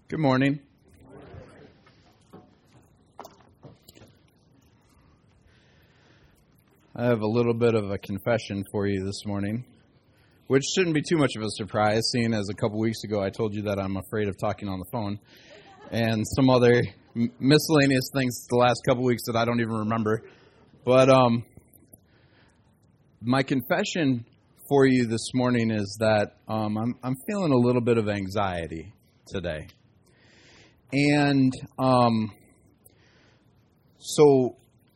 Good morning. I have a little bit of a confession for you this morning, which shouldn't be too much of a surprise, seeing as a couple weeks ago I told you that I'm afraid of talking on the phone, and some other miscellaneous things the last couple weeks that I don't even remember. But my confession for you this morning is that I'm feeling a little bit of anxiety today. And so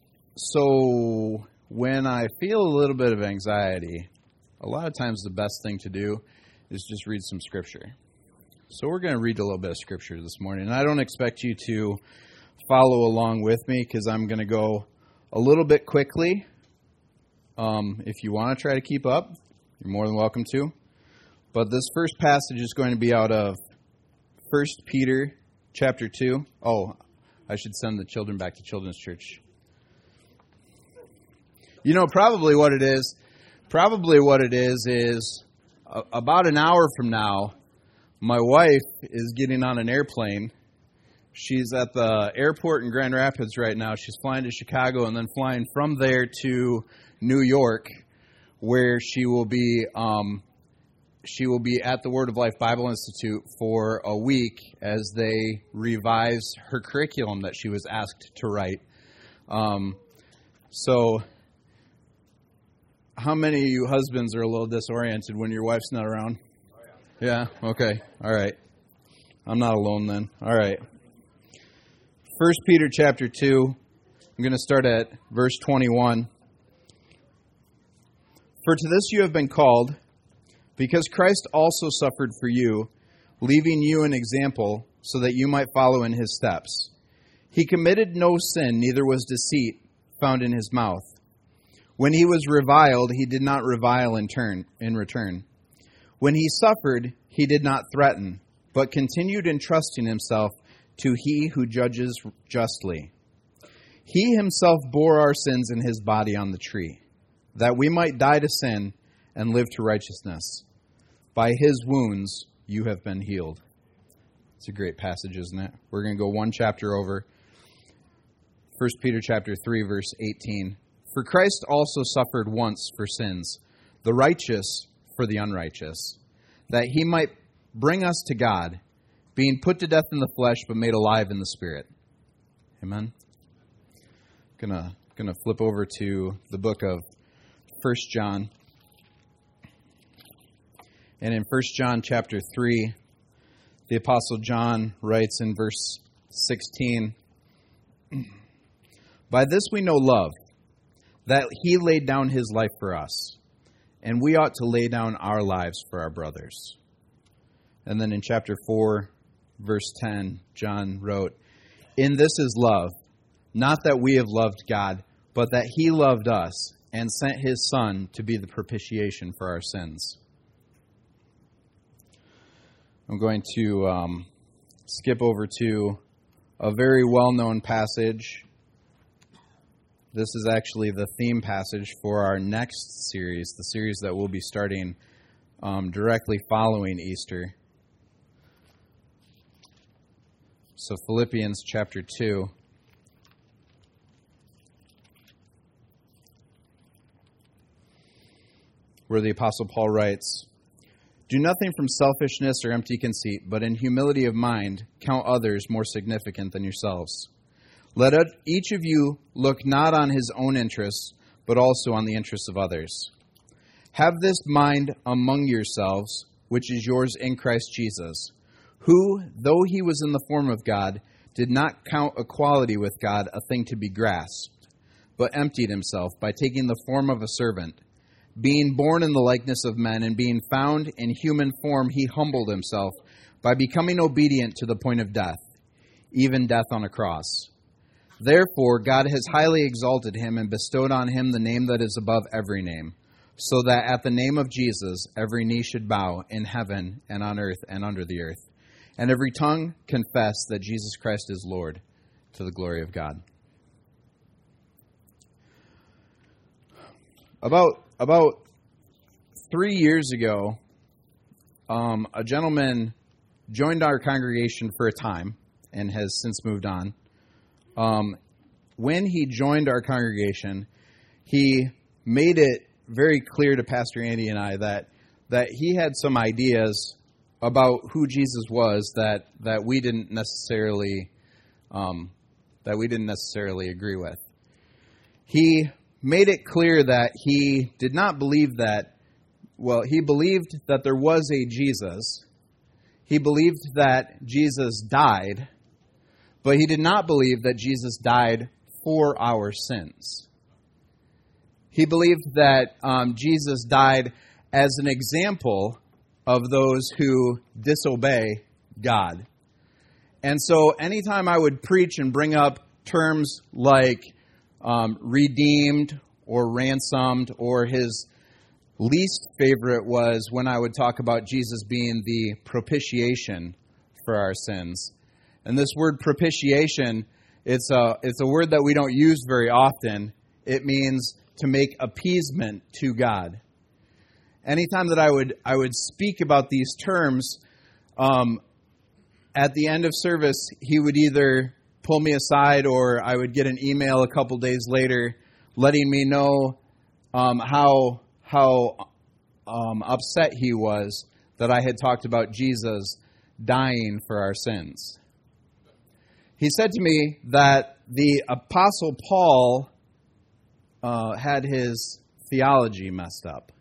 when I feel a little bit of anxiety, a lot of times the best thing to do is just read some scripture. So we're going to read a little bit of scripture this morning. And I don't expect you to follow along with me because I'm going to go a little bit quickly. If you want to try to keep up, you're more than welcome to. But this first passage is going to be out of 1 Peter chapter 2. Oh, I should send the children back to Children's Church. You know, probably what it is about an hour from now, my wife is getting on an airplane. She's at the airport in Grand Rapids right now. She's flying to Chicago and then flying from there to New York, where she will be at the Word of Life Bible Institute for a week as they revise her curriculum that she was asked to write. So how many of you husbands are a little disoriented when your wife's not around? Oh, yeah. Yeah? Okay. All right. I'm not alone then. All right. 1 Peter chapter 2. I'm going to start at verse 21. For to this you have been called, because Christ also suffered for you, leaving you an example so that you might follow in his steps. He committed no sin, neither was deceit found in his mouth. When he was reviled, he did not revile in return. When he suffered, he did not threaten, but continued entrusting himself to he who judges justly. He himself bore our sins in his body on the tree, that we might die to sin and live to righteousness. By his wounds you have been healed. It's a great passage, isn't it? We're going to go one chapter over. 1 Peter chapter 3, verse 18. For Christ also suffered once for sins, the righteous for the unrighteous, that he might bring us to God, being put to death in the flesh, but made alive in the Spirit. Amen. Gonna flip over to the book of 1 John. And in 1 John chapter 3, the Apostle John writes in verse 16, By this we know love, that he laid down his life for us, and we ought to lay down our lives for our brothers. And then in chapter 4, verse 10, John wrote, In this is love, not that we have loved God, but that he loved us and sent his Son to be the propitiation for our sins. I'm going to skip over to a very well-known passage. This is actually the theme passage for our next series, the series that we'll be starting directly following Easter. So Philippians chapter 2. Where the Apostle Paul writes, Do nothing from selfishness or empty conceit, but in humility of mind count others more significant than yourselves. Let each of you look not on his own interests, but also on the interests of others. Have this mind among yourselves, which is yours in Christ Jesus, who, though he was in the form of God, did not count equality with God a thing to be grasped, but emptied himself by taking the form of a servant. Being born in the likeness of men and being found in human form, he humbled himself by becoming obedient to the point of death, even death on a cross. Therefore, God has highly exalted him and bestowed on him the name that is above every name, so that at the name of Jesus every knee should bow in heaven and on earth and under the earth, and every tongue confess that Jesus Christ is Lord, to the glory of God. About 3 years ago, a gentleman joined our congregation for a time and has since moved on. When he joined our congregation, he made it very clear to Pastor Andy and I that he had some ideas about who Jesus was that we didn't necessarily agree with. He made it clear that he did not believe that. Well, he believed that there was a Jesus. He believed that Jesus died, but he did not believe that Jesus died for our sins. He believed that Jesus died as an example of those who disobey God. And so anytime I would preach and bring up terms like redeemed or ransomed, or his least favorite was when I would talk about Jesus being the propitiation for our sins. And this word propitiation, it's a word that we don't use very often. It means to make appeasement to God. Anytime that I would speak about these terms, at the end of service, he would either pull me aside or I would get an email a couple days later letting me know how upset he was that I had talked about Jesus dying for our sins. He said to me that the Apostle Paul had his theology messed up.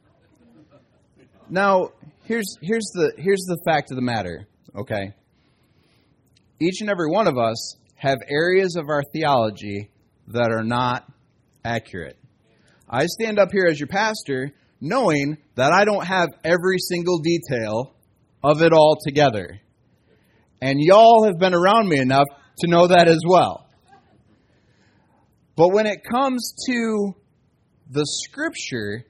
Now, here's the fact of the matter, okay? Each and every one of us have areas of our theology that are not accurate. I stand up here as your pastor knowing that I don't have every single detail of it all together. And y'all have been around me enough to know that as well. But when it comes to the Scripture,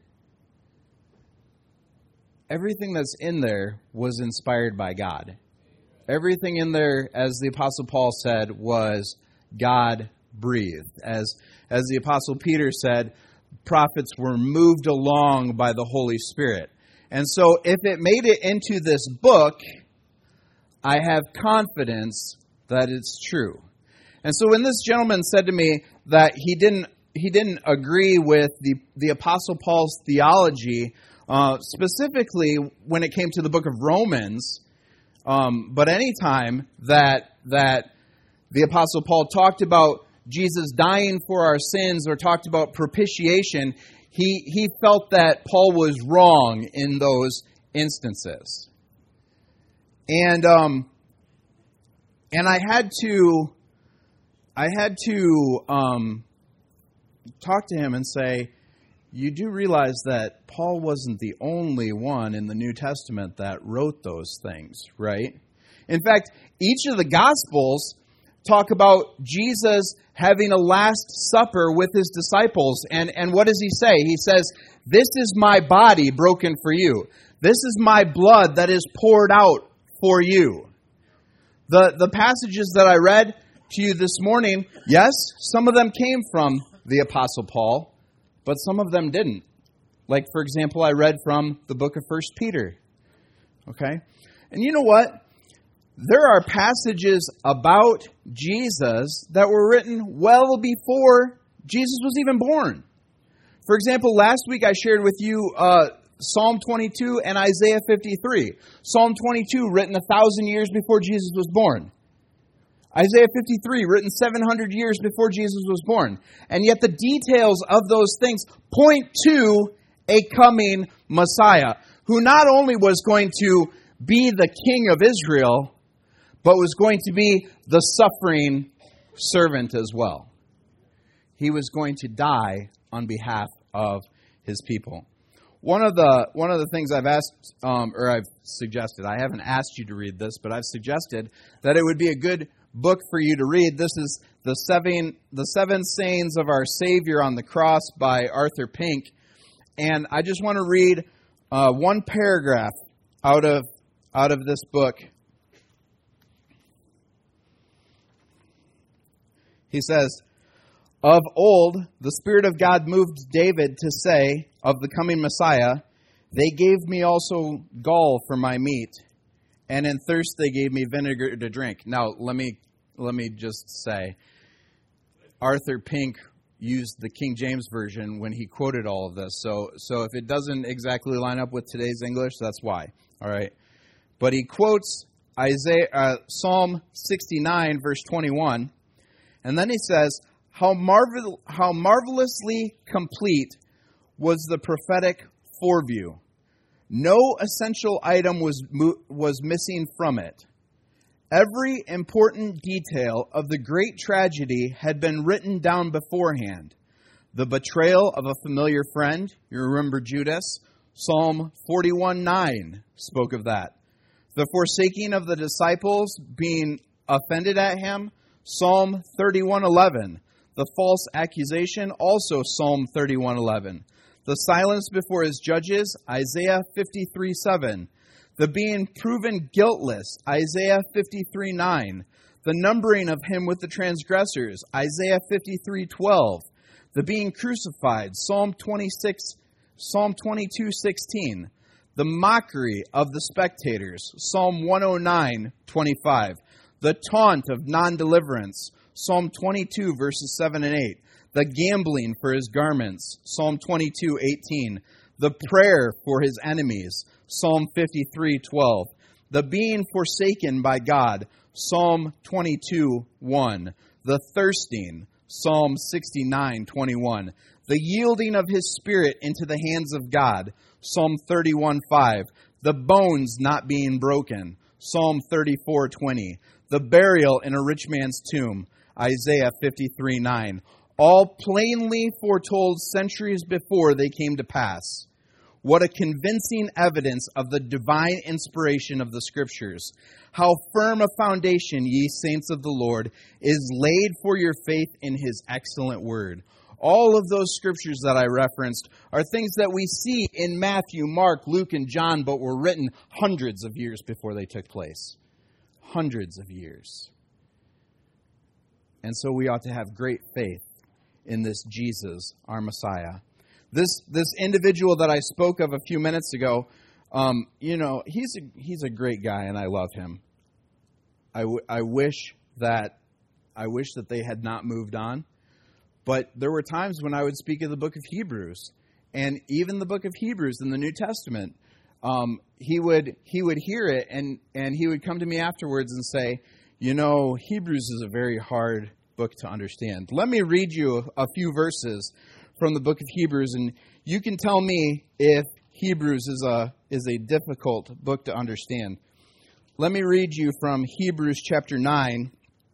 everything that's in there was inspired by God. Everything in there, as the Apostle Paul said, was God-breathed. As the Apostle Peter said, prophets were moved along by the Holy Spirit. And so if it made it into this book, I have confidence that it's true. And so when this gentleman said to me that he didn't agree with the Apostle Paul's theology, specifically when it came to the book of Romans, but any time that the Apostle Paul talked about Jesus dying for our sins or talked about propitiation, he felt that Paul was wrong in those instances. And I had to talk to him and say, you do realize that Paul wasn't the only one in the New Testament that wrote those things, right? In fact, each of the Gospels talk about Jesus having a Last Supper with his disciples. And what does he say? He says, "This is my body broken for you. This is my blood that is poured out for you." The passages that I read to you this morning, yes, some of them came from the Apostle Paul, but some of them didn't. Like, for example, I read from the book of 1 Peter. Okay? And you know what? There are passages about Jesus that were written well before Jesus was even born. For example, last week I shared with you Psalm 22 and Isaiah 53. Psalm 22 written 1,000 years before Jesus was born. Isaiah 53 written 700 years before Jesus was born. And yet the details of those things point to a coming Messiah who not only was going to be the King of Israel, but was going to be the suffering servant as well. He was going to die on behalf of his people. One of the things I've asked, or I've suggested, I haven't asked you to read this, but I've suggested that it would be a good book for you to read. This is the seven sayings of our Savior on the cross by Arthur Pink. And I just want to read one paragraph out of this book. He says, "Of old, the Spirit of God moved David to say of the coming Messiah, 'They gave me also gall for my meat, and in thirst they gave me vinegar to drink. Now, let me just say, Arthur Pink used the King James Version when he quoted all of this. So if it doesn't exactly line up with today's English, that's why. All right. But he quotes Psalm 69, verse 21, and then he says, how marvelously complete was the prophetic foreview. No essential item was missing from it. Every important detail of the great tragedy had been written down beforehand. The betrayal of a familiar friend, you remember Judas, Psalm 41:9 spoke of that. The forsaking of the disciples being offended at him, Psalm 31:11. The false accusation, also Psalm 31:11. The silence before his judges, Isaiah 53:7. The being proven guiltless, Isaiah 53:9. The numbering of him with the transgressors, Isaiah 53:12. The being crucified, Psalm 22:16. The mockery of the spectators, Psalm 109:25. The taunt of non-deliverance, Psalm 22, verses 7 and 8. The gambling for his garments, Psalm 22:18. The prayer for his enemies, Psalm 53:12. The being forsaken by God, Psalm 22:1. The thirsting, Psalm 69:21. The yielding of his spirit into the hands of God, Psalm 31:5. The bones not being broken, Psalm 34:20. The burial in a rich man's tomb, Isaiah 53:9. All plainly foretold centuries before they came to pass. What a convincing evidence of the divine inspiration of the Scriptures. How firm a foundation, ye saints of the Lord, is laid for your faith in his excellent word. All of those Scriptures that I referenced are things that we see in Matthew, Mark, Luke, and John, but were written hundreds of years before they took place. Hundreds of years. And so we ought to have great faith in this Jesus, our Messiah. This individual that I spoke of a few minutes ago, he's a great guy, and I love him. I wish that they had not moved on, but there were times when I would speak of the book of Hebrews, and even the book of Hebrews in the New Testament. He would hear it, and he would come to me afterwards and say, Hebrews is a very hard book to understand. Let me read you a few verses from the book of Hebrews, and you can tell me if Hebrews is a difficult book to understand. Let me read you from Hebrews chapter 9,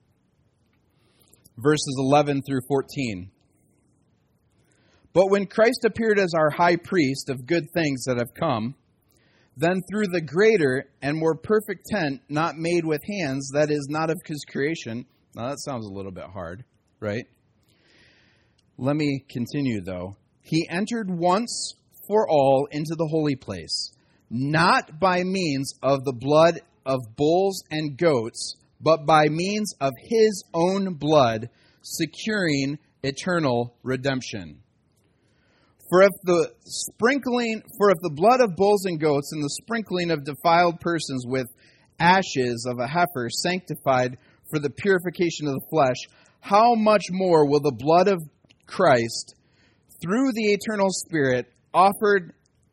verses 11 through 14. But when Christ appeared as our high priest of good things that have come, then through the greater and more perfect tent, not made with hands, that is, not of his creation. Now that sounds a little bit hard, right? Let me continue, though. He entered once for all into the holy place, not by means of the blood of bulls and goats, but by means of his own blood, securing eternal redemption. For if the blood of bulls and goats and the sprinkling of defiled persons with ashes of a heifer sanctified for the purification of the flesh, how much more will the blood of Christ, through the eternal Spirit, offered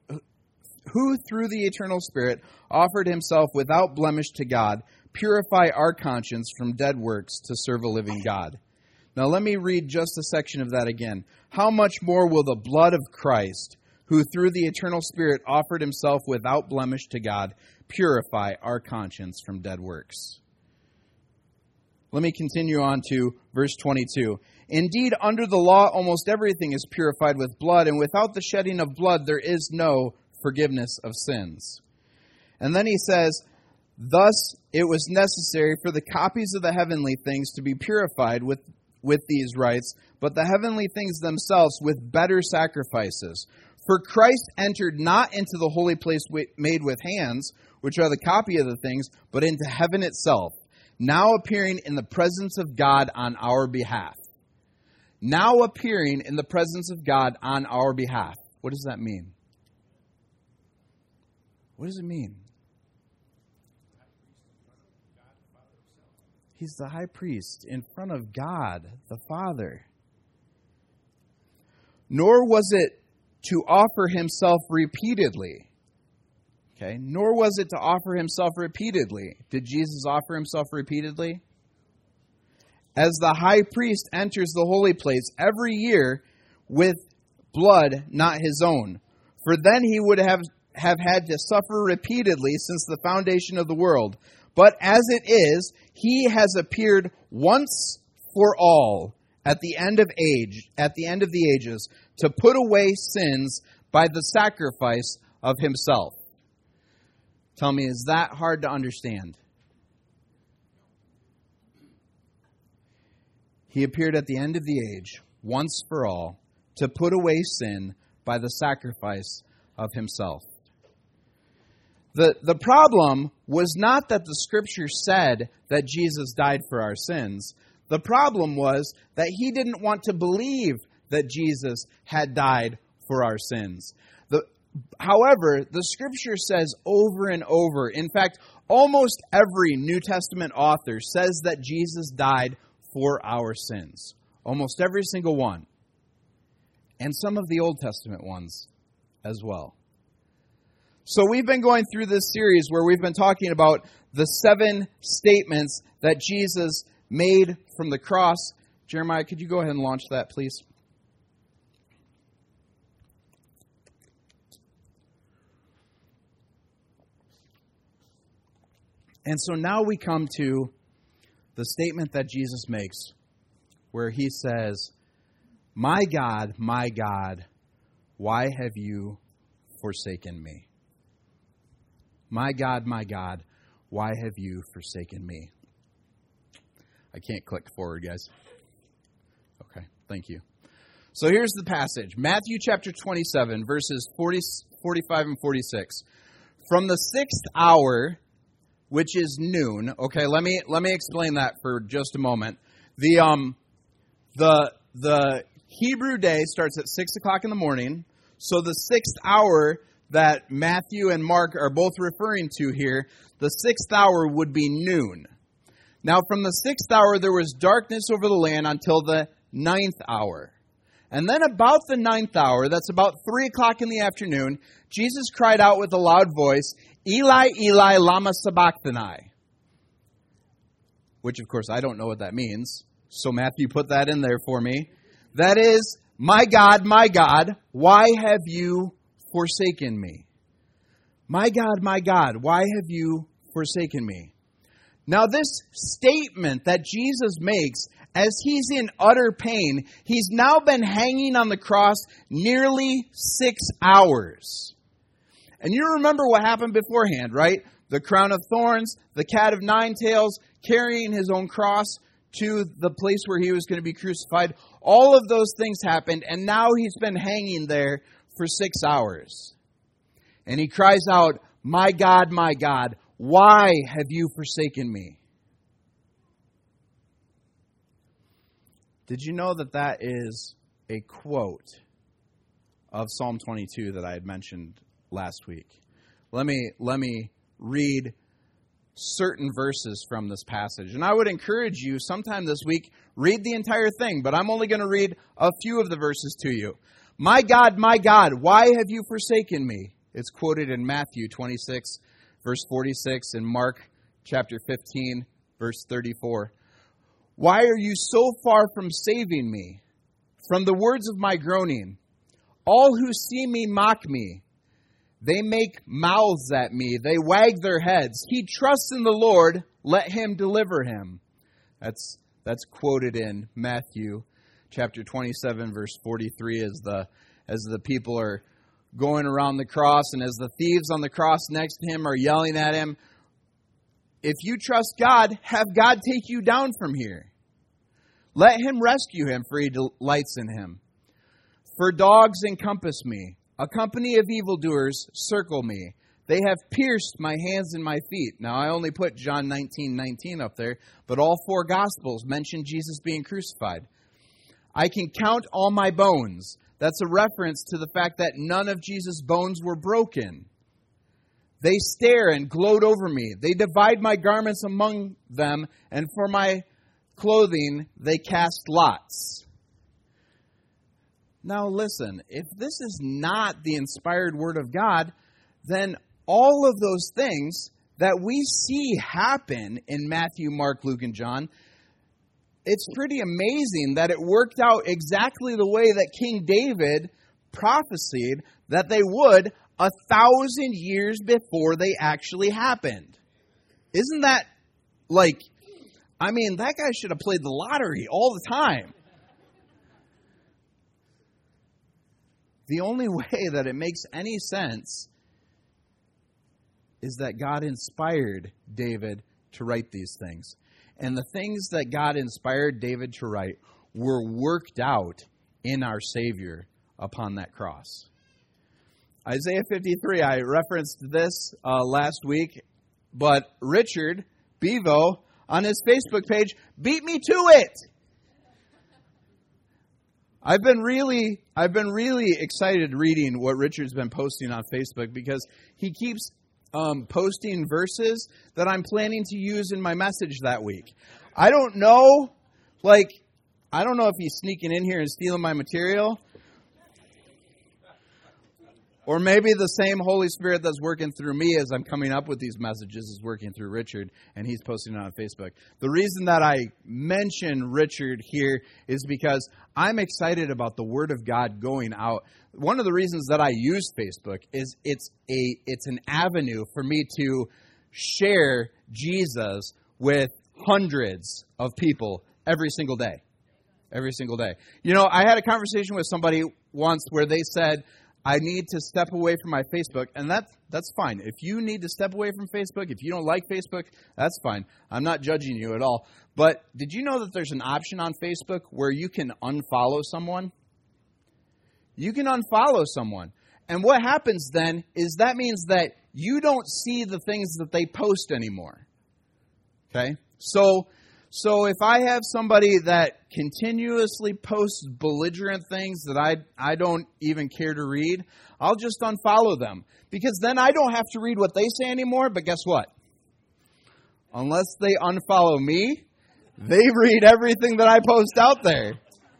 himself without blemish to God, purify our conscience from dead works to serve a living God. Now let me read just a section of that again. How much more will the blood of Christ, who through the eternal Spirit offered himself without blemish to God, purify our conscience from dead works? Let me continue on to verse 22. Indeed, under the law, almost everything is purified with blood, and without the shedding of blood, there is no forgiveness of sins. And then he says, thus it was necessary for the copies of the heavenly things to be purified with these rites, but the heavenly things themselves with better sacrifices. For Christ entered not into the holy place made with hands, which are the copy of the things, but into heaven itself, now appearing in the presence of God on our behalf. Now appearing in the presence of God on our behalf. What does that mean? What does it mean? He's the high priest in front of God, the Father. Nor was it to offer himself repeatedly. Okay, nor was it to offer himself repeatedly. Did Jesus offer himself repeatedly? As the high priest enters the holy place every year with blood not his own. For then he would have had to suffer repeatedly since the foundation of the world. But as it is, he has appeared once for all at the end of the ages, to put away sins by the sacrifice of himself. Tell me, is that hard to understand? He appeared at the end of the age, once for all, to put away sin by the sacrifice of himself. The problem was not that the Scripture said that Jesus died for our sins. The problem was that he didn't want to believe that Jesus had died for our sins. However, the Scripture says over and over, in fact, almost every New Testament author says that Jesus died for our sins. Almost every single one. And some of the Old Testament ones as well. So we've been going through this series where we've been talking about the 7 statements that Jesus made from the cross. Jeremiah, could you go ahead and launch that, please? And so now we come to the statement that Jesus makes, where he says, my God, why have you forsaken me? My God, why have you forsaken me? I can't click forward, guys. Okay, thank you. So here's the passage. Matthew chapter 27, verses 45 and 46. From the 6th hour, which is noon. Okay, let me explain that for just a moment. The Hebrew day starts at 6 o'clock in the morning. So the 6th hour that Matthew and Mark are both referring to here, the 6th hour would be noon. Now from the 6th hour there was darkness over the land until the 9th hour. And then about the 9th hour, that's about 3 o'clock in the afternoon, Jesus cried out with a loud voice, Eli, Eli, lama sabachthani. Which, of course, I don't know what that means. So Matthew put that in there for me. That is, my God, why have you forsaken me? My God, why have you forsaken me? Now this statement that Jesus makes as he's in utter pain, he's now been hanging on the cross nearly 6 hours. And you remember what happened beforehand, right? The crown of thorns, the cat of 9 tails, carrying his own cross to the place where he was going to be crucified. All of those things happened, and now he's been hanging there for 6 hours. And he cries out, my God, why have you forsaken me? Did you know that that is a quote of Psalm 22 that I had mentioned last week? Let me read certain verses from this passage. And I would encourage you sometime this week, read the entire thing, but I'm only going to read a few of the verses to you. My God, why have you forsaken me? It's quoted in Matthew 26, verse 46, and Mark chapter 15, verse 34. Why are you so far from saving me? From the words of my groaning. All who see me mock me. They make mouths at me. They wag their heads. He trusts in the Lord. Let him deliver him. That's quoted in Matthew chapter 27, verse 43, as the people are going around the cross, and as the thieves on the cross next to him are yelling at him, if you trust God, have God take you down from here. Let him rescue him, for he delights in him. For dogs encompass me. A company of evildoers circle me. They have pierced my hands and my feet. Now, I only put John 19:19 up there, but all 4 Gospels mention Jesus being crucified. I can count all my bones. That's a reference to the fact that none of Jesus' bones were broken. They stare and gloat over me. They divide my garments among them, and for my clothing they cast lots. Now listen, if this is not the inspired word of God, then all of those things that we see happen in Matthew, Mark, Luke, and John, it's pretty amazing that it worked out exactly the way that King David prophesied that they would 1,000 years before they actually happened. Isn't that that guy should have played the lottery all the time. The only way that it makes any sense is that God inspired David to write these things. And the things that God inspired David to write were worked out in our Savior upon that cross. Isaiah 53, I referenced this last week, but Richard Bevo on his Facebook page beat me to it. I've been really excited reading what Richard's been posting on Facebook because he keeps posting verses that I'm planning to use in my message that week. I don't know if he's sneaking in here and stealing my material. Or maybe the same Holy Spirit that's working through me as I'm coming up with these messages is working through Richard, and he's posting it on Facebook. The reason that I mention Richard here is because I'm excited about the Word of God going out. One of the reasons that I use Facebook is it's an avenue for me to share Jesus with hundreds of people every single day. Every single day. You know, I had a conversation with somebody once where they said, I need to step away from my Facebook, and that's fine. If you need to step away from Facebook, if you don't like Facebook, that's fine. I'm not judging you at all. But did you know that there's an option on Facebook where you can unfollow someone? You can unfollow someone. And what happens then is that means that you don't see the things that they post anymore. Okay? So if I have somebody that continuously posts belligerent things that I don't even care to read, I'll just unfollow them. Because then I don't have to read what they say anymore, but guess what? Unless they unfollow me, they read everything that I post out there.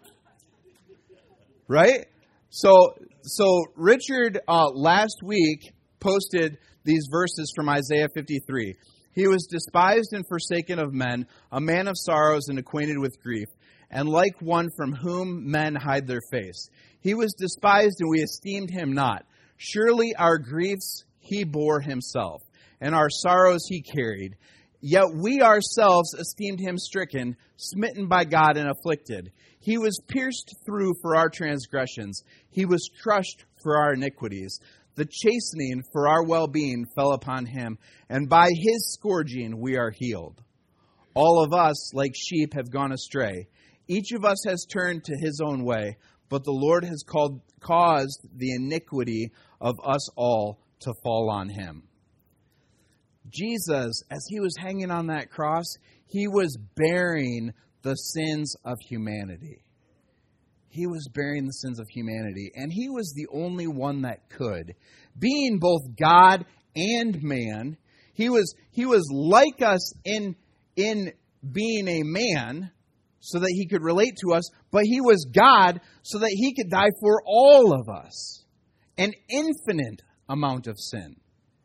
Right? So Richard last week posted these verses from Isaiah 53. He was despised and forsaken of men, a man of sorrows and acquainted with grief, and like one from whom men hide their face. He was despised and we esteemed him not. Surely our griefs he bore himself, and our sorrows he carried. Yet we ourselves esteemed him stricken, smitten by God and afflicted. He was pierced through for our transgressions. He was crushed for our iniquities. The chastening for our well-being fell upon him, and by his scourging we are healed. All of us, like sheep, have gone astray. Each of us has turned to his own way, but the Lord has caused the iniquity of us all to fall on him. Jesus, as he was hanging on that cross, he was bearing the sins of humanity. He was bearing the sins of humanity, and he was the only one that could. Being both God and man, he was like us in being a man so that he could relate to us, but he was God so that he could die for all of us. An infinite amount of sin.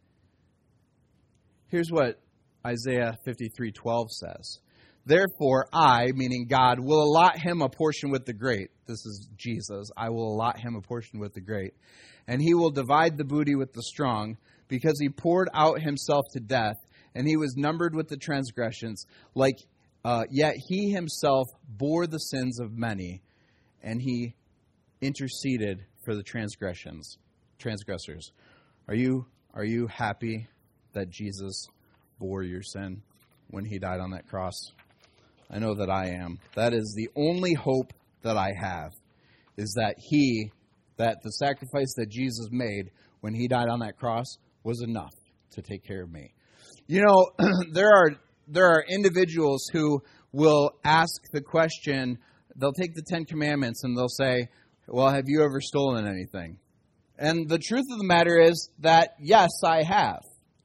Here's what Isaiah 53:12 says. Therefore, I, meaning God, will allot him a portion with the great. This is Jesus. I will allot him a portion with the great. And he will divide the booty with the strong, because he poured out himself to death, and he was numbered with the transgressions. Yet he himself bore the sins of many, and he interceded for the transgressors. Are you happy that Jesus bore your sin when he died on that cross? I know that I am. That is the only hope that I have, is that the sacrifice that Jesus made when he died on that cross was enough to take care of me. You know, there are individuals who will ask the question, they'll take the 10 Commandments and they'll say, well, have you ever stolen anything? And the truth of the matter is that, yes, I have.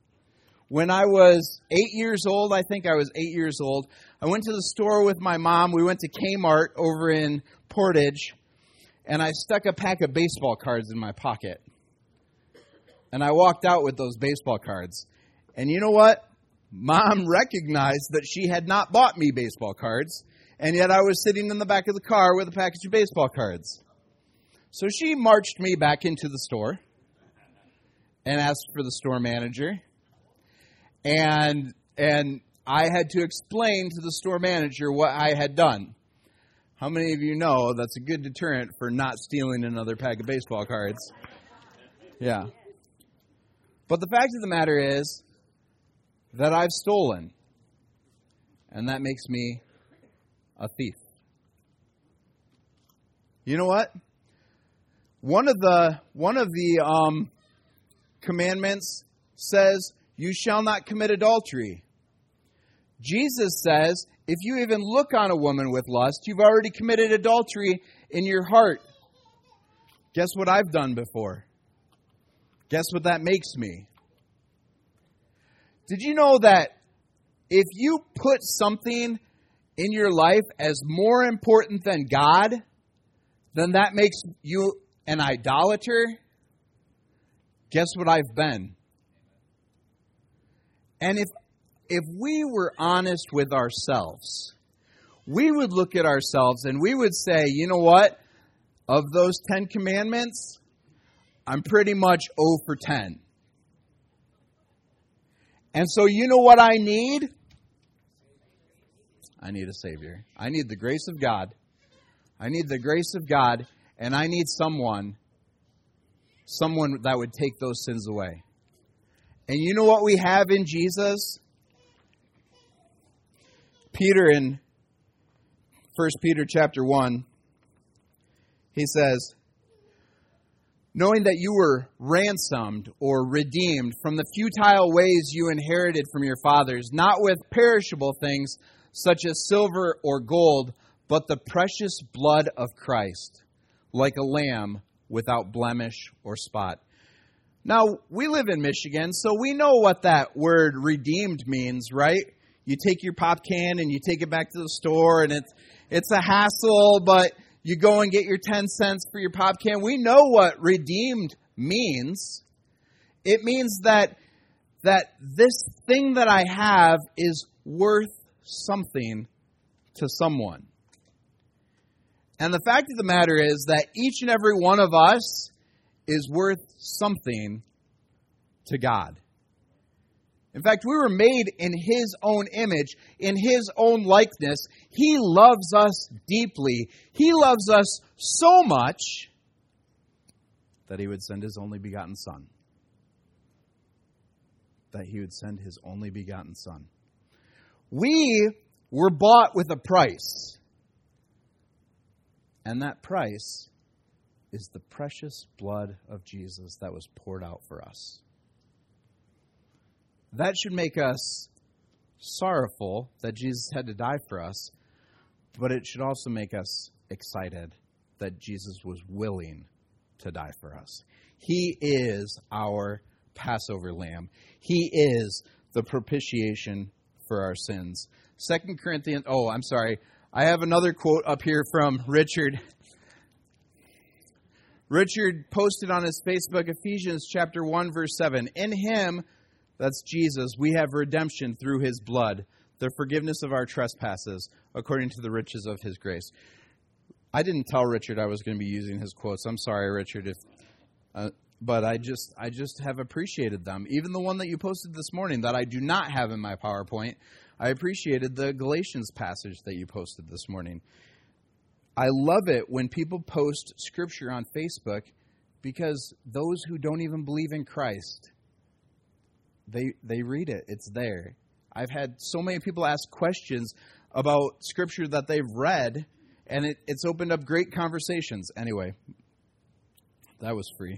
When I was 8 years old, I think I was 8 years old, I went to the store with my mom. We went to Kmart over in Portage, and I stuck a pack of baseball cards in my pocket. And I walked out with those baseball cards. And you know what? Mom recognized that she had not bought me baseball cards, and yet I was sitting in the back of the car with a package of baseball cards. So she marched me back into the store and asked for the store manager. And I had to explain to the store manager what I had done. How many of you know that's a good deterrent for not stealing another pack of baseball cards? Yeah. But the fact of the matter is that I've stolen, and that makes me a thief. You know what? One of the commandments says, "You shall not commit adultery." Jesus says, if you even look on a woman with lust, you've already committed adultery in your heart. Guess what I've done before? Guess what that makes me? Did you know that if you put something in your life as more important than God, then that makes you an idolater? Guess what I've been? And if we were honest with ourselves, we would look at ourselves and we would say, you know what? Of those 10 commandments, I'm pretty much 0 for 10. And so you know what I need? I need a Savior. I need the grace of God. I need the grace of God, and I need someone that would take those sins away. And you know what we have in Jesus? Peter in 1 Peter chapter 1, he says, knowing that you were ransomed or redeemed from the futile ways you inherited from your fathers, not with perishable things such as silver or gold, but the precious blood of Christ, like a lamb without blemish or spot. Now, we live in Michigan, so we know what that word redeemed means, right? You take your pop can and you take it back to the store, and it's a hassle, but you go and get your 10 cents for your pop can. We know what redeemed means. It means that this thing that I have is worth something to someone. And the fact of the matter is that each and every one of us is worth something to God. In fact, we were made in His own image, in His own likeness. He loves us deeply. He loves us so much that He would send His only begotten Son. That He would send His only begotten Son. We were bought with a price. And that price is the precious blood of Jesus that was poured out for us. That should make us sorrowful that Jesus had to die for us, but it should also make us excited that Jesus was willing to die for us. He is our Passover lamb. He is the propitiation for our sins. 2 Corinthians, I have another quote up here from Richard. Richard posted on his Facebook, Ephesians chapter 1, verse 7. In Him, that's Jesus, we have redemption through His blood, the forgiveness of our trespasses, according to the riches of His grace. I didn't tell Richard I was going to be using his quotes. I'm sorry, Richard, but I just have appreciated them. Even the one that you posted this morning that I do not have in my PowerPoint, I appreciated the Galatians passage that you posted this morning. I love it when people post scripture on Facebook because those who don't even believe in Christ, they read it. It's there. I've had so many people ask questions about scripture that they've read, and it's opened up great conversations. Anyway, that was free.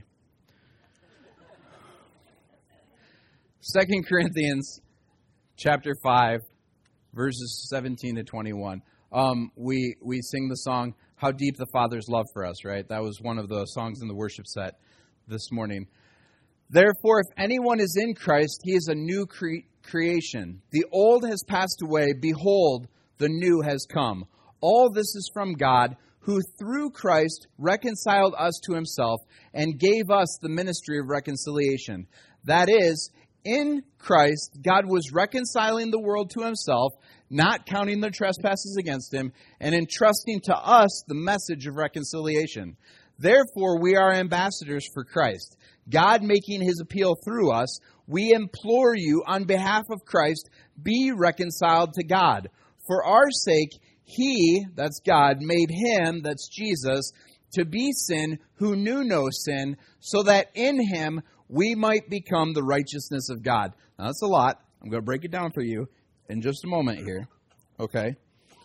2 Corinthians chapter 5, verses 17 to 21. We sing the song, How Deep the Father's Love for Us, right? That was one of the songs in the worship set this morning. Therefore, if anyone is in Christ, he is a new creation. The old has passed away. Behold, the new has come. All this is from God, who through Christ reconciled us to himself and gave us the ministry of reconciliation. That is, in Christ, God was reconciling the world to himself, not counting their trespasses against him, and entrusting to us the message of reconciliation. Therefore, we are ambassadors for Christ, God making his appeal through us. We implore you on behalf of Christ, be reconciled to God. For our sake, he, that's God, made him, that's Jesus, to be sin who knew no sin, so that in him we might become the righteousness of God. Now, that's a lot. I'm going to break it down for you in just a moment here. Okay?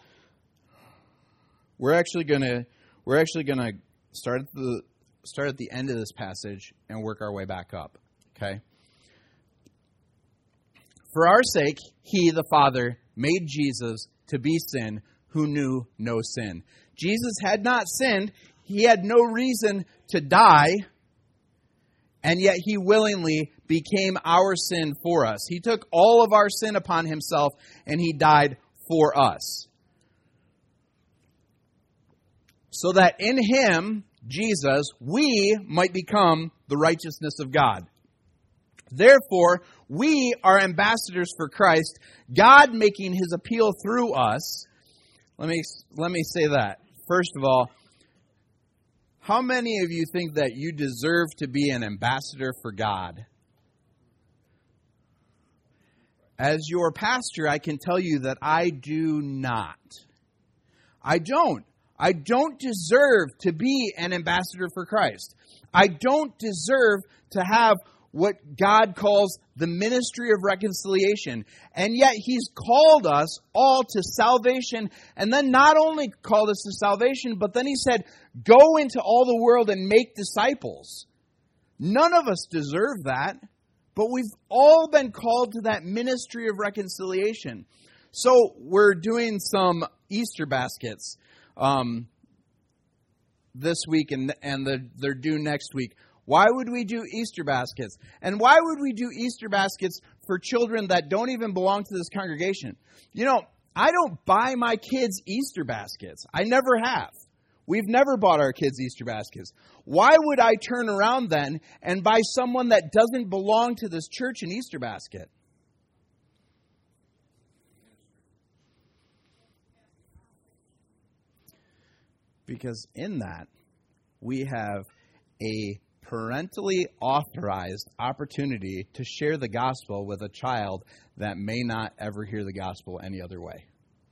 We're actually going to start at the end of this passage and work our way back up. Okay? For our sake, he, the Father, made Jesus to be sin who knew no sin. Jesus had not sinned. He had no reason to die, and yet he willingly became our sin for us. He took all of our sin upon himself, and he died for us. So that in him, Jesus, we might become the righteousness of God. Therefore, we are ambassadors for Christ, God making his appeal through us. Let me say that. First of all, how many of you think that you deserve to be an ambassador for God? As your pastor, I can tell you that I do not. I don't. I don't deserve to be an ambassador for Christ. I don't deserve to have what God calls the ministry of reconciliation. And yet he's called us all to salvation. And then not only called us to salvation, but then he said, go into all the world and make disciples. None of us deserve that, but we've all been called to that ministry of reconciliation. So we're doing some Easter baskets this week, and they're due next week. Why would we do Easter baskets? And why would we do Easter baskets for children that don't even belong to this congregation? You know, I don't buy my kids Easter baskets. I never have. We've never bought our kids Easter baskets. Why would I turn around then and buy someone that doesn't belong to this church an Easter basket? Because in that, we have a parentally authorized opportunity to share the gospel with a child that may not ever hear the gospel any other way.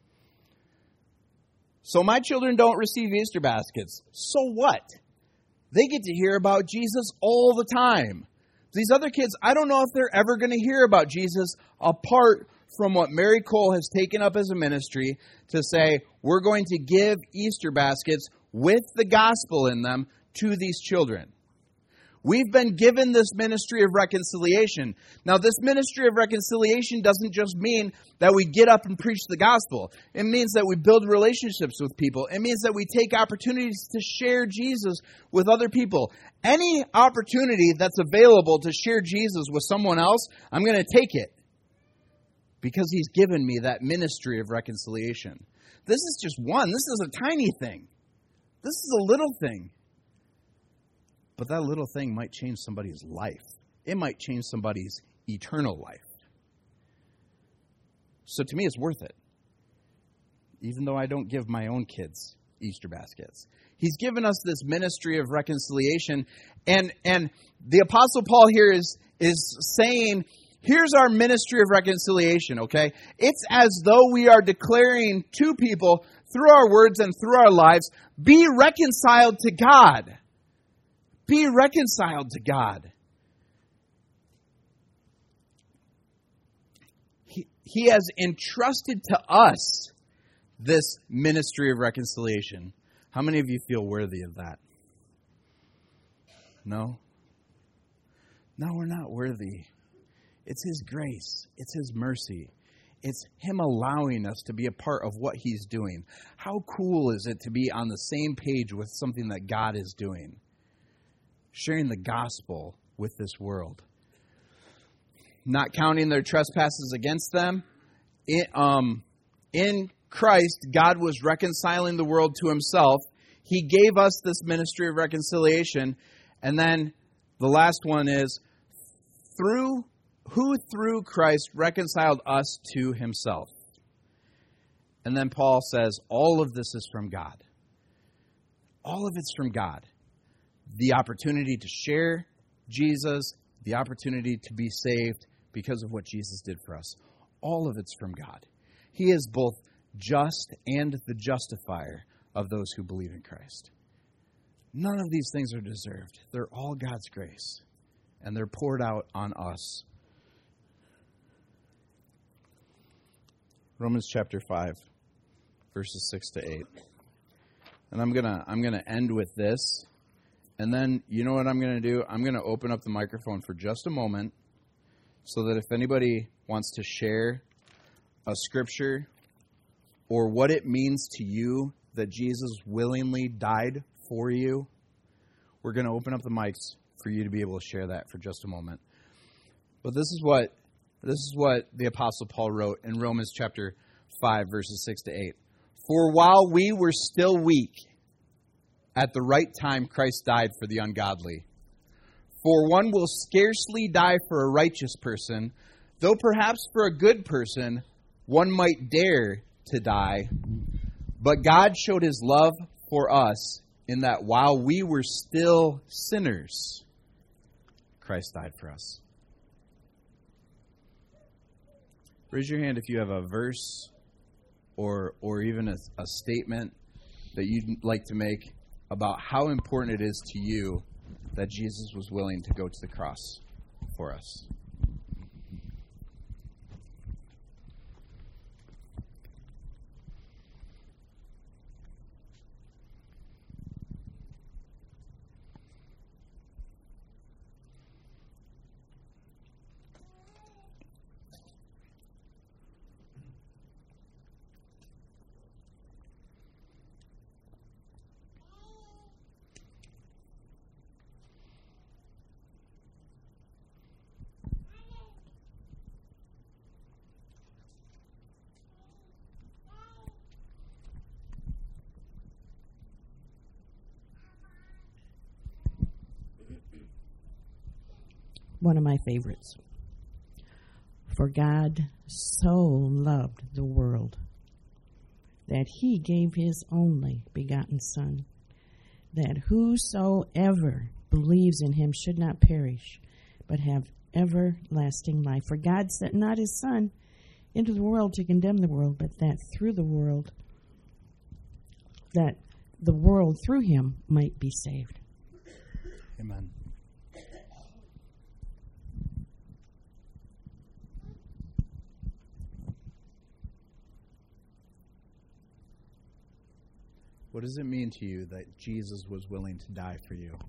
So my children don't receive Easter baskets. So what? They get to hear about Jesus all the time. These other kids, I don't know if they're ever going to hear about Jesus apart from what Mary Cole has taken up as a ministry to say, we're going to give Easter baskets with the gospel in them to these children. We've been given this ministry of reconciliation. Now, this ministry of reconciliation doesn't just mean that we get up and preach the gospel. It means that we build relationships with people. It means that we take opportunities to share Jesus with other people. Any opportunity that's available to share Jesus with someone else, I'm going to take it. Because he's given me that ministry of reconciliation. This is just one. This is a tiny thing. This is a little thing. But that little thing might change somebody's life. It might change somebody's eternal life. So to me, it's worth it. Even though I don't give my own kids Easter baskets. He's given us this ministry of reconciliation. And the Apostle Paul here is saying, here's our ministry of reconciliation, okay? It's as though we are declaring to people through our words and through our lives, be reconciled to God. Be reconciled to God. He has entrusted to us this ministry of reconciliation. How many of you feel worthy of that? No? No, we're not worthy. It's His grace. It's His mercy. It's Him allowing us to be a part of what He's doing. How cool is it to be on the same page with something that God is doing? Sharing the gospel with this world. Not counting their trespasses against them. In Christ, God was reconciling the world to himself. He gave us this ministry of reconciliation. And then the last one is, through Christ reconciled us to himself. And then Paul says, all of this is from God. All of it's from God. The opportunity to share Jesus, the opportunity to be saved because of what Jesus did for us. All of it's from God. He is both just and the justifier of those who believe in Christ. None of these things are deserved. They're all God's grace, and they're poured out on us. Romans chapter 5, verses 6 to 8. And I'm gonna end with this. And then, you know what I'm going to do? I'm going to open up the microphone for just a moment so that if anybody wants to share a scripture or what it means to you that Jesus willingly died for you, we're going to open up the mics for you to be able to share that for just a moment. But this is what the Apostle Paul wrote in Romans chapter 5, verses 6 to 8. For while we were still weak, at the right time, Christ died for the ungodly. For one will scarcely die for a righteous person, though perhaps for a good person one might dare to die. But God showed his love for us in that while we were still sinners, Christ died for us. Raise your hand if you have a verse or even a statement that you'd like to make about how important it is to you that Jesus was willing to go to the cross for us. One of my favorites. For God so loved the world that he gave his only begotten Son, that whosoever believes in him should not perish, but have everlasting life. For God sent not his Son into the world to condemn the world, but that the world through him might be saved. Amen. What does it mean to you that Jesus was willing to die for you?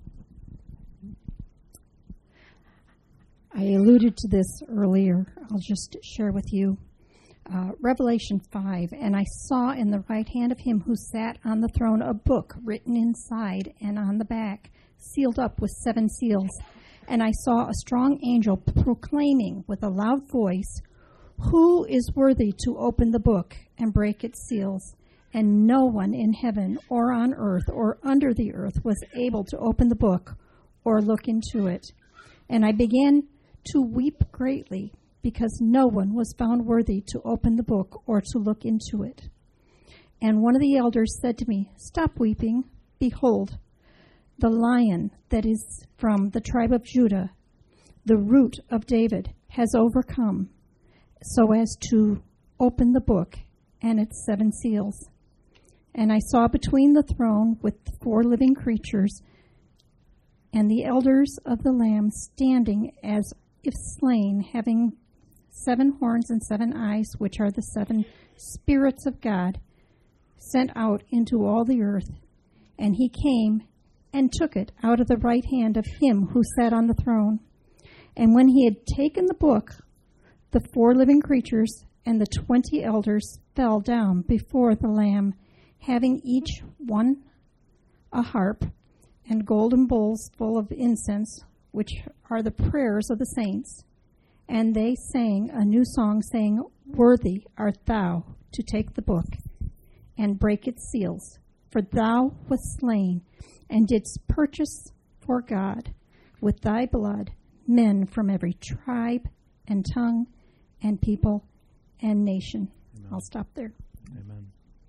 I alluded to this earlier. I'll just share with you. Revelation 5, and I saw in the right hand of him who sat on the throne a book written inside and on the back, sealed up with 7 seals. And I saw a strong angel proclaiming with a loud voice, "Who is worthy to open the book and break its seals?" And no one in heaven or on earth or under the earth was able to open the book or look into it. And I began to weep greatly because no one was found worthy to open the book or to look into it. And one of the elders said to me, "Stop weeping. Behold, the Lion that is from the tribe of Judah, the root of David, has overcome so as to open the book and its 7 seals." And I saw between the throne with the 4 living creatures and the elders of the Lamb standing as if slain, having 7 horns and 7 eyes, which are the 7 spirits of God, sent out into all the earth. And he came and took it out of the right hand of him who sat on the throne. And when he had taken the book, the 4 living creatures and the 20 elders fell down before the Lamb, having each one a harp and golden bowls full of incense, which are the prayers of the saints. And they sang a new song, saying, Worthy art thou to take the book and break its seals, for thou wast slain, and didst purchase for God with thy blood men from every tribe and tongue and people and nation. Amen. I'll stop there. Amen.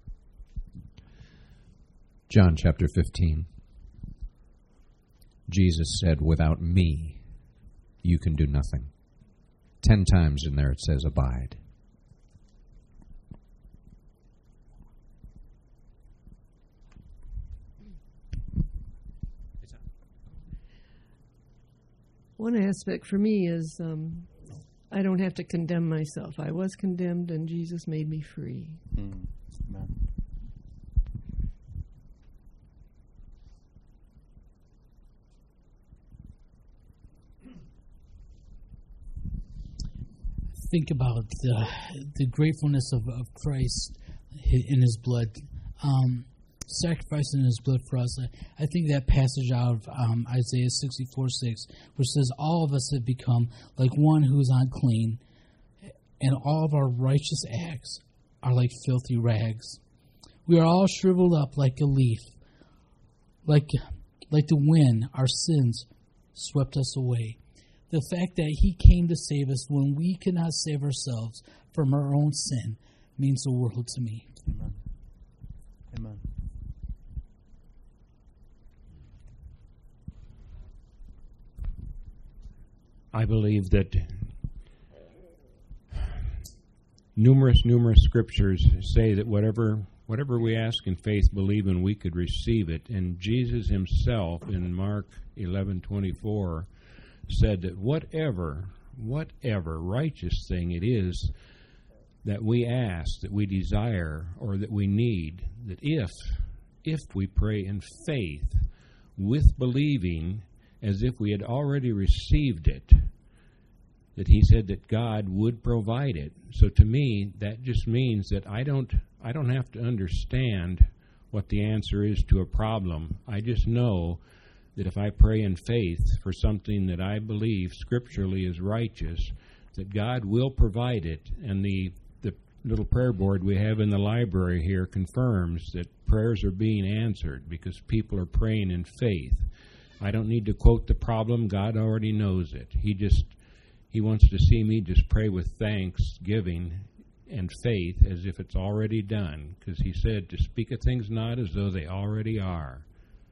John chapter 15. Jesus said, without me, you can do nothing. 10 times in there it says, abide. One aspect for me is I don't have to condemn myself. I was condemned, and Jesus made me free. Amen. Think about the gratefulness of Christ in His blood, sacrificing His blood for us. I think that passage out of Isaiah 64:6, which says, all of us have become like one who is unclean, and all of our righteous acts are like filthy rags. We are all shriveled up like a leaf. Like the wind, our sins swept us away. The fact that He came to save us when we cannot save ourselves from our own sin means the world to me. Amen. Amen. I believe that numerous scriptures say that whatever we ask in faith, believe, and we could receive it. And Jesus Himself in Mark 11:24 said that whatever righteous thing it is that we ask, that we desire, or that we need, that if we pray in faith with believing as if we had already received it, that He said that God would provide it. So to me, that just means that I don't have to understand what the answer is to a problem. I just know that if I pray in faith for something that I believe scripturally is righteous, that God will provide it. And the little prayer board we have in the library here confirms that prayers are being answered because people are praying in faith. I don't need to quote the problem. God already knows it. He wants to see me just pray with thanksgiving and faith as if it's already done, because He said to speak of things not as though they already are.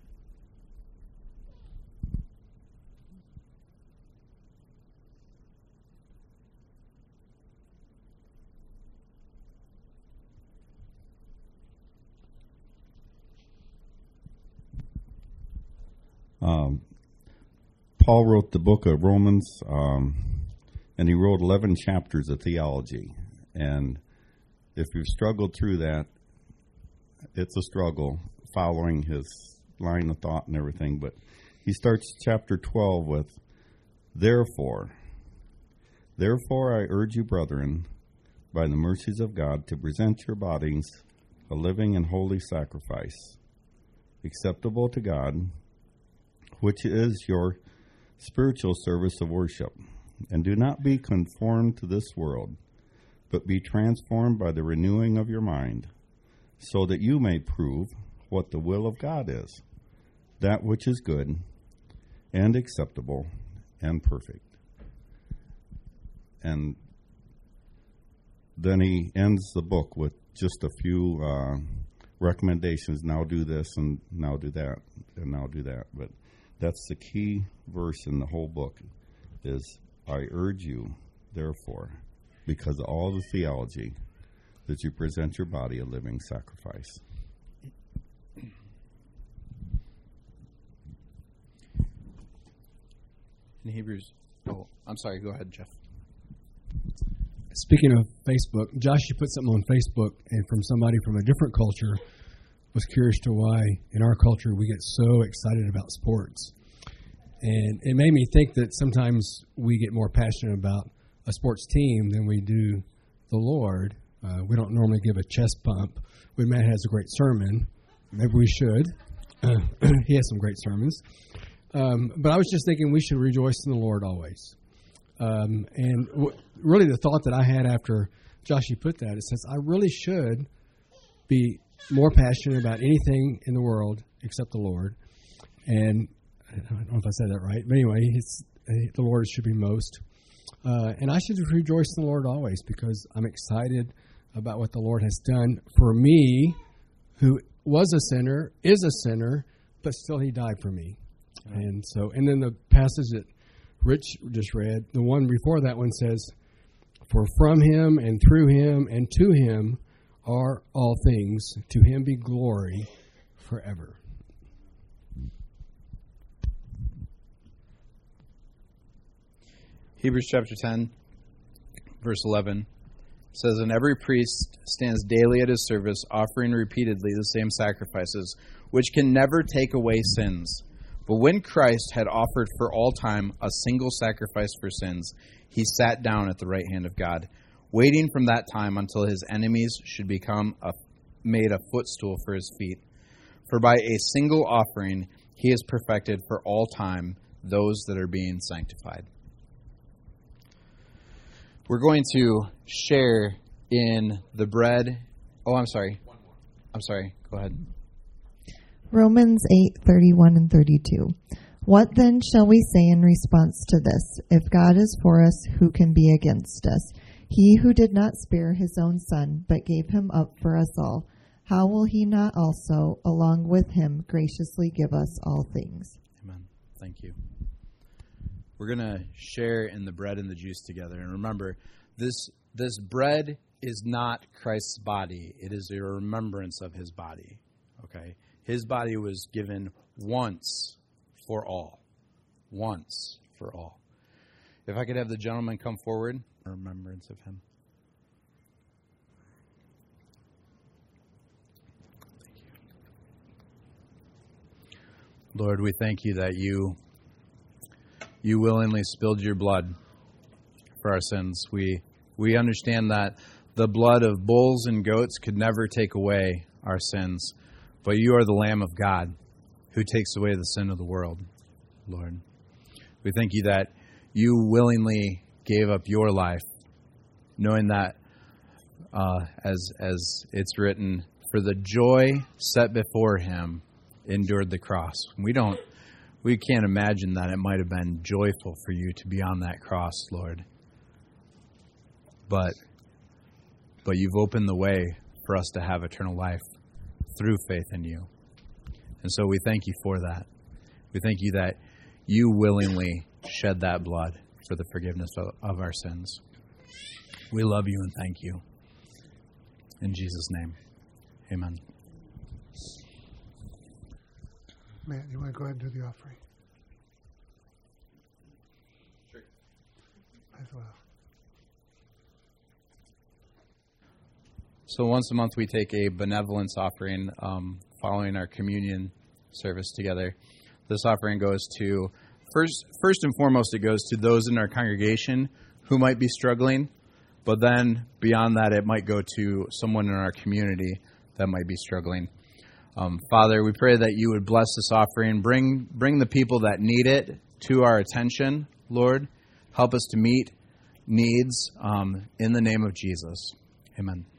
Paul wrote the book of Romans, and he wrote 11 chapters of theology. And if you've struggled through that, it's a struggle following his line of thought and everything. But he starts chapter 12 with, Therefore I urge you, brethren, by the mercies of God, to present your bodies a living and holy sacrifice, acceptable to God, which is your spiritual service of worship. And do not be conformed to this world, but be transformed by the renewing of your mind, so that you may prove what the will of God is, that which is good and acceptable and perfect. And then he ends the book with just a few recommendations. Now do this, and now do that, and now do that. But that's the key verse in the whole book, is I urge you, therefore, because of all the theology, that you present your body a living sacrifice. In Hebrews, I'm sorry, go ahead, Jeff. Speaking of Facebook, Josh, you put something on Facebook, and from somebody from a different culture was curious to why in our culture we get so excited about sports. And it made me think that sometimes we get more passionate about a sports team than we do the Lord. We don't normally give a chest pump when Matt has a great sermon. Maybe we should. He has some great sermons. But I was just thinking we should rejoice in the Lord always. Really the thought that I had after Joshie put that, it says, I really should be more passionate about anything in the world except the Lord. And I don't know if I said that right. But anyway, the Lord should be most. And I should rejoice in the Lord always because I'm excited about what the Lord has done for me, who was a sinner, is a sinner, but still he died for me. And then the passage that Rich just read, the one before that one says, for from him and through him and to him are all things. To him be glory forever. Hebrews chapter 10, verse 11 says, and every priest stands daily at his service, offering repeatedly the same sacrifices, which can never take away sins. But when Christ had offered for all time a single sacrifice for sins, he sat down at the right hand of God, waiting from that time until his enemies should become made a footstool for his feet. For by a single offering he has perfected for all time those that are being sanctified. We're going to share in the bread. Oh, I'm sorry. One more. I'm sorry. Go ahead. Romans 8:31 and 32. What then shall we say in response to this? If God is for us, who can be against us? He who did not spare his own son, but gave him up for us all, how will he not also, along with him, graciously give us all things? Amen. Thank you. We're going to share in the bread and the juice together. And remember, this bread is not Christ's body. It is a remembrance of his body. Okay? His body was given once for all. Once for all. If I could have the gentleman come forward in remembrance of him. Thank you. Lord, we thank you that you willingly spilled your blood for our sins. We understand that the blood of bulls and goats could never take away our sins, but you are the Lamb of God who takes away the sin of the world, Lord. We thank you that you willingly gave up your life, knowing that, as it's written, for the joy set before him endured the cross. We can't imagine that it might have been joyful for you to be on that cross, Lord. But you've opened the way for us to have eternal life through faith in you. And so we thank you for that. We thank you that you willingly shed that blood for the forgiveness of our sins. We love you and thank you. In Jesus' name, amen. Matt, you want to go ahead and do the offering? Sure. As well. So once a month we take a benevolence offering following our communion service together. This offering goes to, first and foremost, it goes to those in our congregation who might be struggling, but then beyond that it might go to someone in our community that might be struggling. Father, we pray that you would bless this offering, bring the people that need it to our attention, Lord. Help us to meet needs in the name of Jesus. Amen.